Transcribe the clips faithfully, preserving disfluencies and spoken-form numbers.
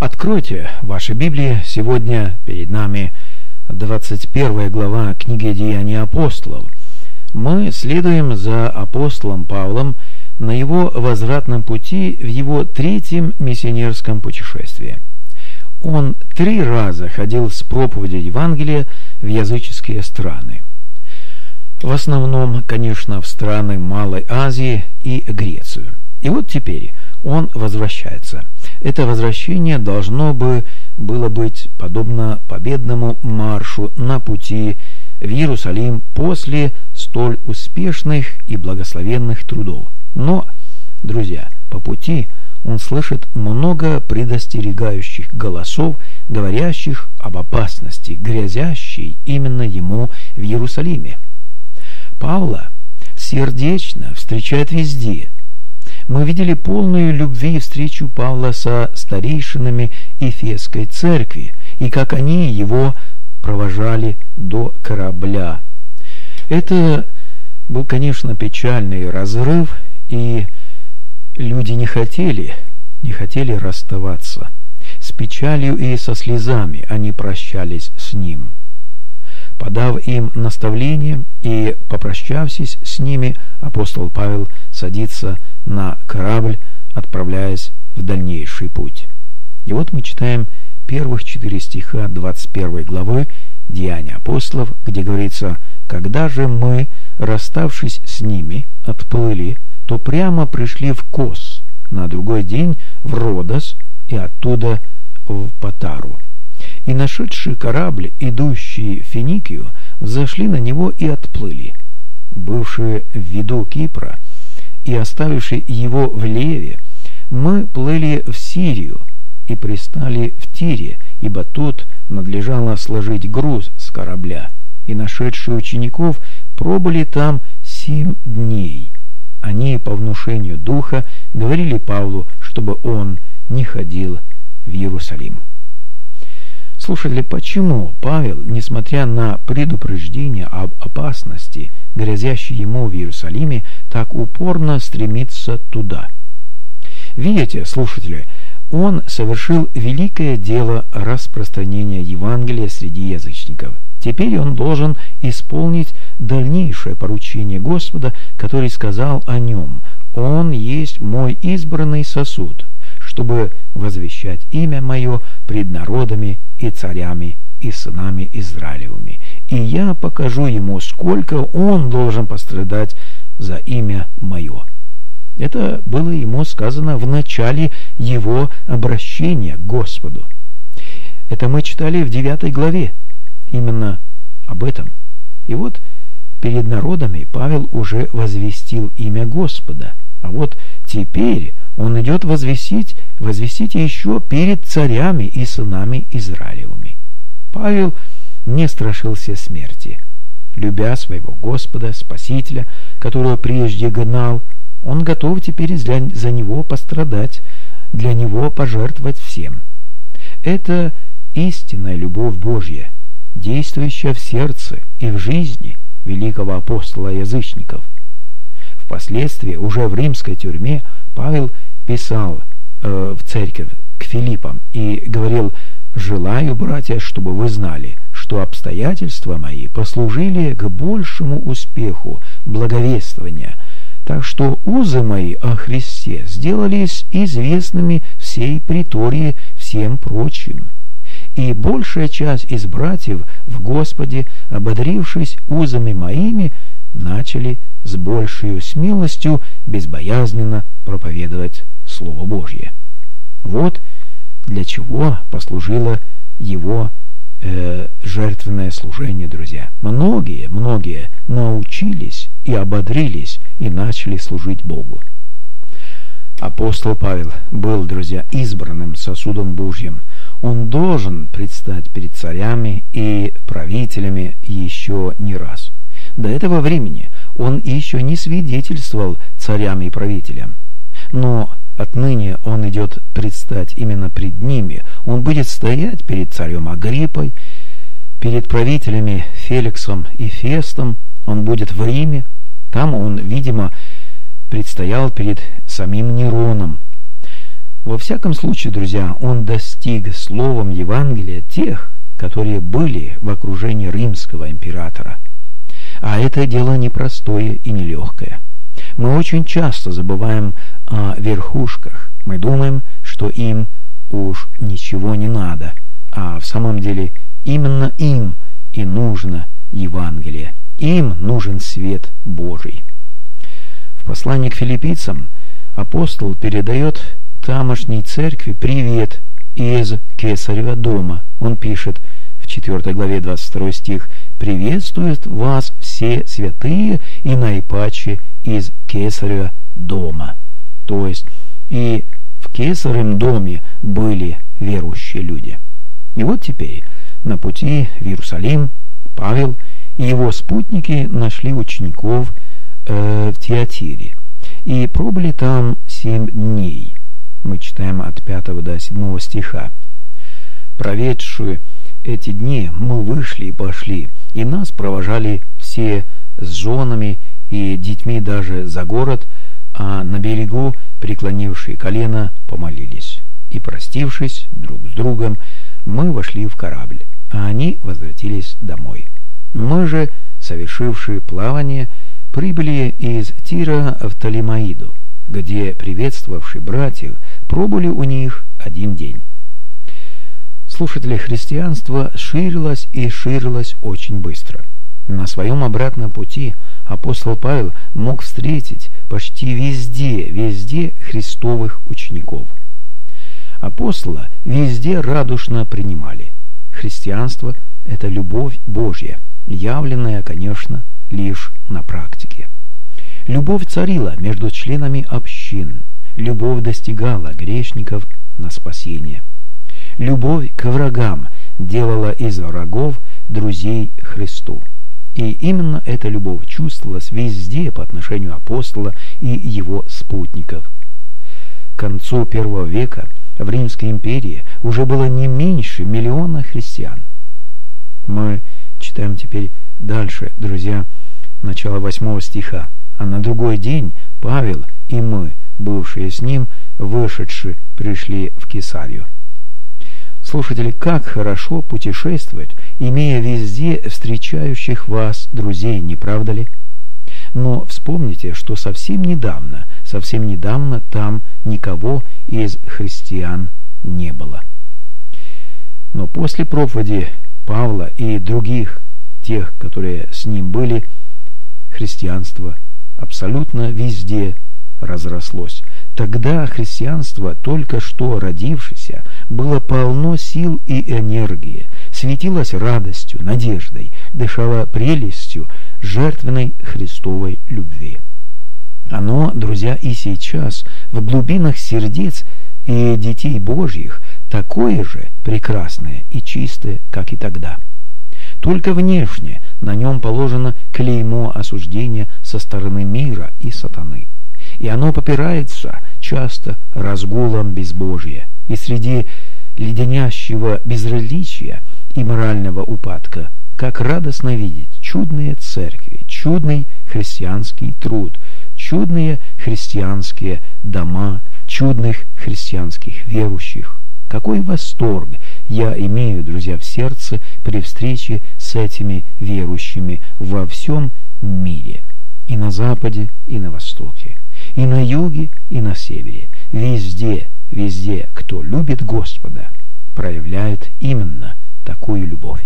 Откройте ваши Библии. Сегодня перед нами двадцать первая глава книги «Деяния апостолов». Мы следуем за апостолом Павлом на его возвратном пути в его третьем миссионерском путешествии. Он три раза ходил с проповедью Евангелия в языческие страны. В основном, конечно, в страны Малой Азии и Грецию. И вот теперь он возвращается. Это возвращение должно бы было быть подобно победному маршу на пути в Иерусалим после столь успешных и благословенных трудов. Но, друзья, по пути он слышит много предостерегающих голосов, говорящих об опасности, грозящей именно ему в Иерусалиме. Павла сердечно встречают везде. Мы видели полную любви встречу Павла со старейшинами Ефесской церкви, и как они его провожали до корабля. Это был, конечно, печальный разрыв, и люди не хотели, не хотели расставаться. С печалью и со слезами они прощались с ним. Подав им наставление и попрощавшись с ними, апостол Павел садится на корабль, отправляясь в дальнейший путь. И вот мы читаем первых четыре стиха двадцать первой главы «Деяния апостолов», где говорится: «Когда же мы, расставшись с ними, отплыли, то прямо пришли в Кос, на другой день в Родос и оттуда в Патару. И нашедший корабль, идущий в Финикию, взошли на него и отплыли. Бывшие в виду Кипра и оставивший его в Леве, мы плыли в Сирию и пристали в Тире, ибо тут надлежало сложить груз с корабля. И нашедшие учеников пробыли там семь дней. Они по внушению Духа говорили Павлу, чтобы он не ходил в Иерусалим». Слушатели, почему Павел, несмотря на предупреждение об опасности, грозящей ему в Иерусалиме, так упорно стремится туда? Видите, слушатели, он совершил великое дело распространения Евангелия среди язычников. Теперь он должен исполнить дальнейшее поручение Господа, который сказал о нем: «Он есть мой избранный сосуд, чтобы возвещать имя мое пред народами и царями и сынами Израилевыми. И я покажу ему, сколько он должен пострадать за имя мое». Это было ему сказано в начале его обращения к Господу. Это мы читали в девятой главе. Именно об этом. И вот перед народами Павел уже возвестил имя Господа. А вот теперь он идет возвестить, возвестить еще перед царями и сынами Израилевыми. Павел не страшился смерти. Любя своего Господа, Спасителя, которого прежде гнал, он готов теперь для, за него пострадать, для него пожертвовать всем. Это истинная любовь Божья, действующая в сердце и в жизни великого апостола язычников. Впоследствии, уже в римской тюрьме, Павел писал э, в церковь к Филиппам и говорил: «Желаю, братья, чтобы вы знали, что обстоятельства мои послужили к большему успеху благовествования, так что узы мои о Христе сделались известными всей притории всем прочим. И большая часть из братьев в Господе, ободрившись узами моими, начали с большей смелостью безбоязненно проповедовать Слово Божье». Вот для чего послужило его э, жертвенное служение, друзья. Многие, многие научились и ободрились и начали служить Богу. Апостол Павел был, друзья, избранным сосудом Божьим. Он должен предстать перед царями и правителями еще не раз. До этого времени он еще не свидетельствовал царям и правителям. Но отныне он идет предстать именно пред ними. Он будет стоять перед царем Агриппой, перед правителями Феликсом и Фестом. Он будет в Риме. Там он, видимо, предстоял перед самим Нероном. Во всяком случае, друзья, он достиг словом Евангелия тех, которые были в окружении римского императора. А это дело непростое и нелегкое. Мы очень часто забываем о верхушках. Мы думаем, что им уж ничего не надо, а в самом деле именно им и нужно Евангелие. Им нужен свет Божий. В послании к филиппийцам апостол передает тамошней церкви привет из Кесарева дома. Он пишет в четвёртой главе двадцать второй стих: «Приветствуют вас все святые и наипаче из Кесарева дома». То есть и в Кесаревом доме были верующие люди. И вот теперь на пути в Иерусалим Павел и его спутники нашли учеников э, в Тиатире и пробыли там семь дней. Мы читаем от пятого до седьмого стиха. «Проведшие эти дни мы вышли и пошли, и нас провожали все с женами и детьми даже за город, а на берегу, преклонившие колено, помолились. И, простившись друг с другом, мы вошли в корабль, а они возвратились домой. Мы же, совершившие плавание, прибыли из Тира в Толемаиду, где приветствовавшие братьев пробыли у них один день». Слушатели, христианство ширилось и ширилось очень быстро. На своем обратном пути апостол Павел мог встретить почти везде, везде христовых учеников. Апостола везде радушно принимали. Христианство – это любовь Божья, явленная, конечно, лишь на практике. Любовь царила между членами общин, любовь достигала грешников на спасение. Любовь к врагам делала из врагов друзей Христу. И именно эта любовь чувствовалась везде по отношению апостола и его спутников. К концу первого века в Римской империи уже было не меньше миллиона христиан. Мы читаем теперь дальше, друзья, начало восьмого стиха. «А на другой день Павел и мы, бывшие с ним, вышедшие, пришли в Кесарию». Слушатели, как хорошо путешествовать, имея везде встречающих вас друзей, не правда ли? Но вспомните, что совсем недавно, совсем недавно там никого из христиан не было. Но после проповеди Павла и других, тех, которые с ним были, христианство абсолютно везде разрослось. Тогда христианство, только что родившееся, было полно сил и энергии, светилось радостью, надеждой, дышало прелестью жертвенной Христовой любви. Оно, друзья, и сейчас в глубинах сердец и детей Божьих такое же прекрасное и чистое, как и тогда. Только внешне на нем положено клеймо осуждения со стороны мира и сатаны. И оно попирается часто разгулом безбожия. И среди леденящего безразличия и морального упадка, как радостно видеть чудные церкви, чудный христианский труд, чудные христианские дома, чудных христианских верующих. Какой восторг я имею, друзья, в сердце при встрече с этими верующими во всем мире, и на Западе, и на Востоке, и на юге, и на севере. Везде, везде, кто любит Господа, проявляет именно такую любовь.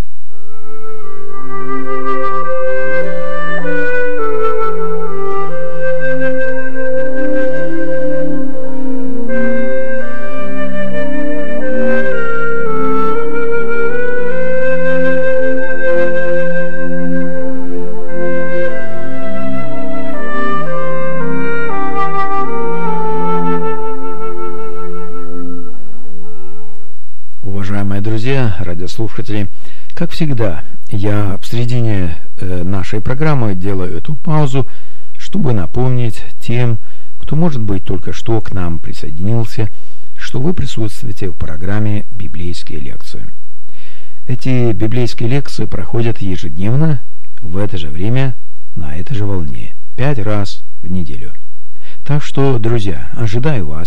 Друзья, радиослушатели, как всегда, я в середине э, нашей программы делаю эту паузу, чтобы напомнить тем, кто, может быть, только что к нам присоединился, что вы присутствуете в программе «Библейские лекции». Эти библейские лекции проходят ежедневно, в это же время, на этой же волне, пять раз в неделю. Так что, друзья, ожидаю вас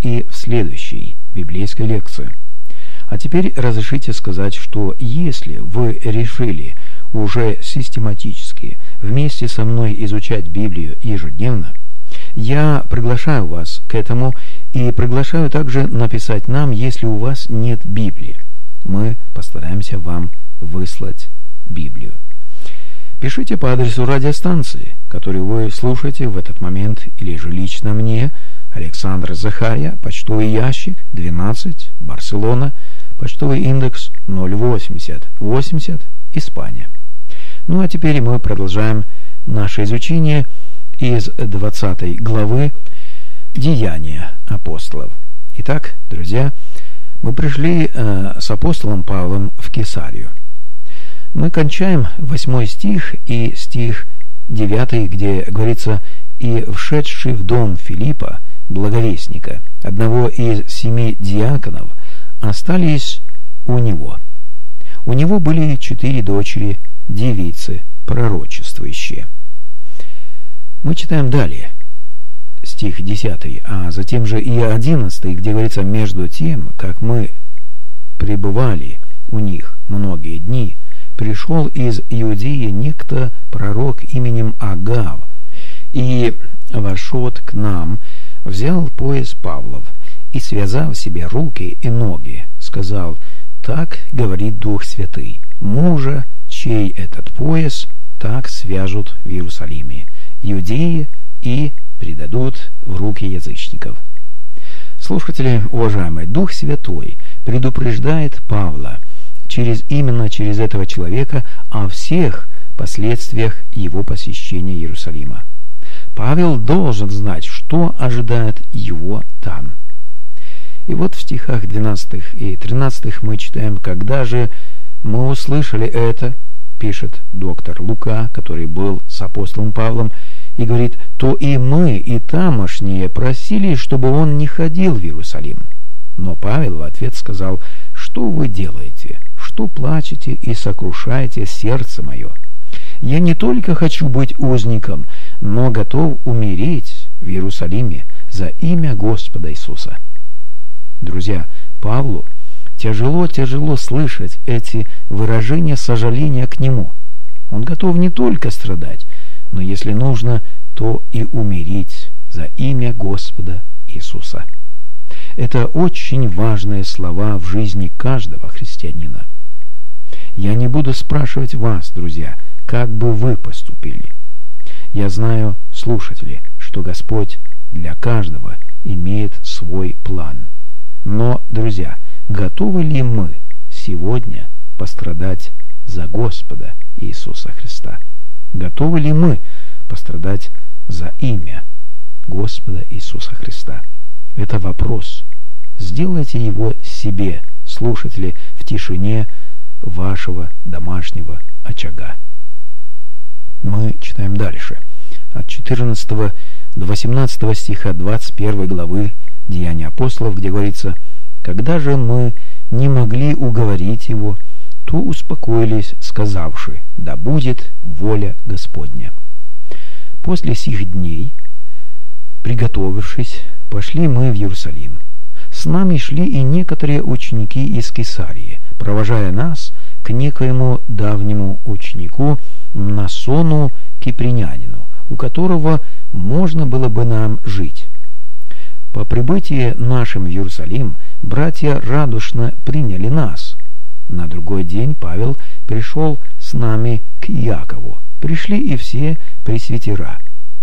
и в следующей библейской лекции. А теперь разрешите сказать, что если вы решили уже систематически вместе со мной изучать Библию ежедневно, я приглашаю вас к этому и приглашаю также написать нам, если у вас нет Библии. Мы постараемся вам выслать Библию. Пишите по адресу радиостанции, которую вы слушаете в этот момент, или же лично мне, Александр Захарья, почтовый ящик двенадцать, Барселона, почтовый индекс ноль восемьдесят восемьдесят, Испания. Ну а теперь мы продолжаем наше изучение из двадцатой главы «Деяния апостолов». Итак, друзья, мы пришли э, с апостолом Павлом в Кесарию. Мы кончаем восьмой стих и стих девятый, где говорится: «И вшедший в дом Филиппа, благовестника, одного из семи диаконов, остались у него. У него были четыре дочери, девицы, пророчествующие». Мы читаем далее, стих десятый, а затем же и одиннадцатый, где говорится: «Между тем, как мы пребывали у них многие дни, пришел из Иудеи некто пророк именем Агав, и вошед к нам, взял пояс Павлов и, связав себе руки и ноги, сказал: так говорит Дух Святый, мужа, чей этот пояс, так свяжут в Иерусалиме, иудеи, и предадут в руки язычников». Слушатели, уважаемые, Дух Святой предупреждает Павла через, именно через этого человека о всех последствиях его посещения Иерусалима. Павел должен знать, что ожидает его там. И вот в стихах двенадцатых и тринадцатых мы читаем: «Когда же мы услышали это, — пишет доктор Лука, который был с апостолом Павлом, и говорит, — то и мы, и тамошние просили, чтобы он не ходил в Иерусалим. Но Павел в ответ сказал: что вы делаете? Что плачете и сокрушаете сердце мое? Я не только хочу быть узником, но готов умереть в Иерусалиме за имя Господа Иисуса». Друзья, Павлу тяжело-тяжело слышать эти выражения сожаления к нему. Он готов не только страдать, но если нужно, то и умереть за имя Господа Иисуса. Это очень важные слова в жизни каждого христианина. Я не буду спрашивать вас, друзья, как бы вы поступили. Я знаю, слушатели, что Господь для каждого имеет свой план. Но, друзья, готовы ли мы сегодня пострадать за Господа Иисуса Христа? Готовы ли мы пострадать за имя Господа Иисуса Христа? Это вопрос. Сделайте его себе, слушатели, в тишине вашего домашнего очага. Мы читаем дальше. От четырнадцатого до восемнадцатого стиха двадцать первой главы «Деяния апостолов», где говорится: «Когда же мы не могли уговорить его, то успокоились, сказавши: да будет воля Господня. После сих дней, приготовившись, пошли мы в Иерусалим. С нами шли и некоторые ученики из Кесарии, провожая нас к некоему давнему ученику Мнасону Кипринянину, у которого можно было бы нам жить. По прибытии нашим в Иерусалим братья радушно приняли нас. На другой день Павел пришел с нами к Иакову. Пришли и все пресвитера».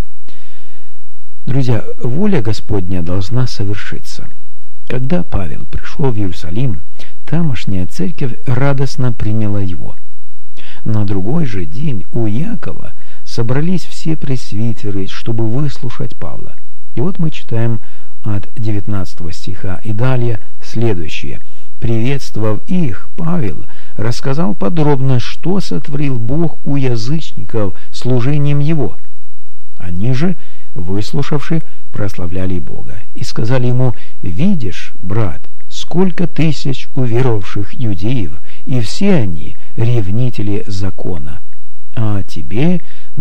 Друзья, воля Господня должна совершиться. Когда Павел пришел в Иерусалим, тамошняя церковь радостно приняла его. На другой же день у Иакова собрались все пресвитеры, чтобы выслушать Павла. И вот мы читаем от девятнадцатого стиха и далее следующее: «Приветствовав их, Павел рассказал подробно, что сотворил Бог у язычников служением его. Они же, выслушавши, прославляли Бога и сказали ему: видишь, брат, сколько тысяч уверовавших иудеев, и все они ревнители закона. А тебе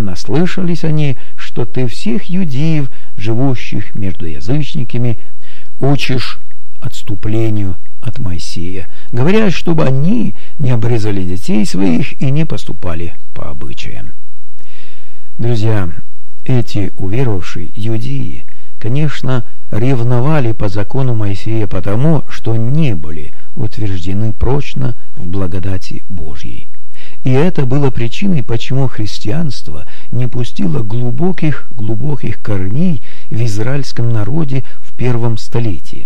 наслышались они, что ты всех иудеев, живущих между язычниками, учишь отступлению от Моисея, говоря, чтобы они не обрезали детей своих и не поступали по обычаям. Друзья, эти уверовавшие иудеи, конечно, ревновали по закону Моисея потому, что не были утверждены прочно в благодати Божьей. И это было причиной, почему христианство не пустило глубоких-глубоких корней в израильском народе в первом столетии.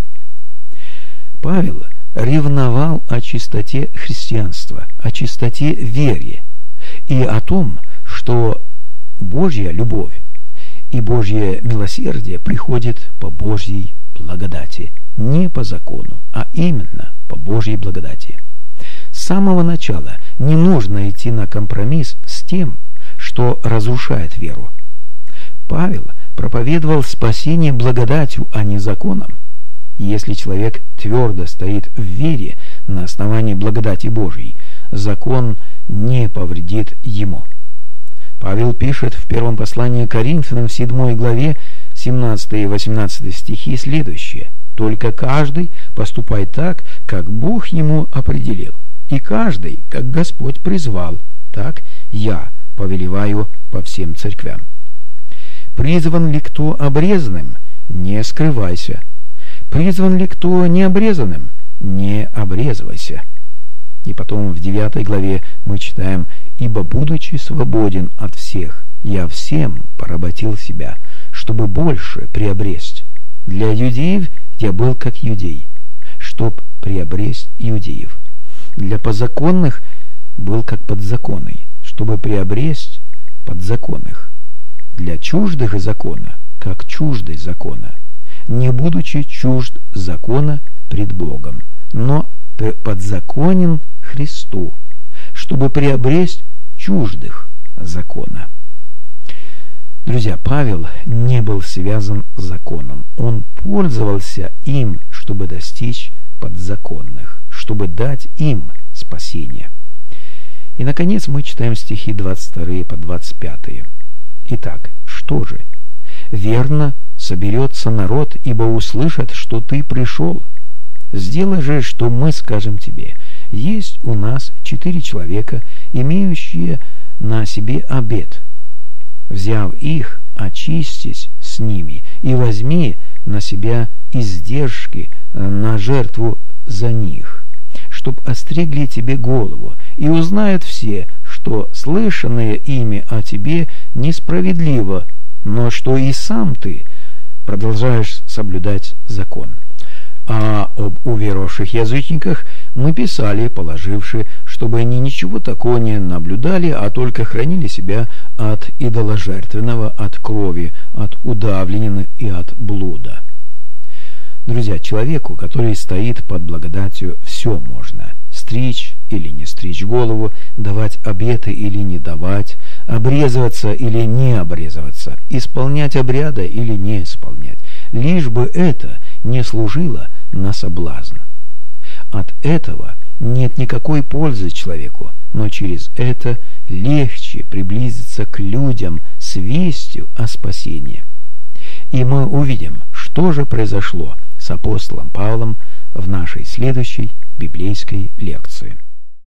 Павел ревновал о чистоте христианства, о чистоте веры и о том, что Божья любовь и Божье милосердие приходит по Божьей благодати, не по закону, а именно по Божьей благодати. С самого начала не нужно идти на компромисс с тем, что разрушает веру. Павел проповедовал спасение благодатью, а не законом. Если человек твердо стоит в вере на основании благодати Божьей, закон не повредит ему. Павел пишет в первом послании к Коринфянам в седьмой главе семнадцатый и восемнадцатый стихи следующее: «Только каждый поступай так, как Бог ему определил, и каждый, как Господь призвал, так я повелеваю по всем церквям. Призван ли кто обрезанным? Не скрывайся. Призван ли кто необрезанным? Не обрезывайся». И потом в девятой главе мы читаем: «Ибо, будучи свободен от всех, я всем поработил себя, чтобы больше приобресть. Для иудеев я был как иудей, чтоб приобресть иудеев. Для подзаконных был как подзаконный, чтобы приобресть подзаконных. Для чуждых закона, как чуждый закона, не будучи чужд закона пред Богом, но подзаконен Христу, чтобы приобресть чуждых закона». Друзья, Павел не был связан с законом. Он пользовался им, чтобы достичь подзаконных, чтобы дать им спасение. И, наконец, мы читаем стихи двадцать вторые по двадцать пятые. «Итак, что же? Верно соберется народ, ибо услышат, что ты пришел. Сделай же, что мы скажем тебе. Есть у нас четыре человека, имеющие на себе обет. Взяв их, очистись с ними и возьми на себя издержки на жертву за них, чтоб остригли тебе голову, и узнают все, что слышанное ими о тебе несправедливо, но что и сам ты продолжаешь соблюдать закон». А об уверовавших язычниках мы писали, положивши, чтобы они ничего такого не наблюдали, а только хранили себя от идоложертвенного, от крови, от удавленины и от блуда. Друзья, человеку, который стоит под благодатью, все можно: стричь или не стричь голову, давать обеты или не давать, обрезываться или не обрезываться, исполнять обряды или не исполнять, лишь бы это не служило на соблазн. От этого нет никакой пользы человеку, но через это легче приблизиться к людям с вестью о спасении. И мы увидим, что же произошло с апостолом Павлом в нашей следующей библейской лекции.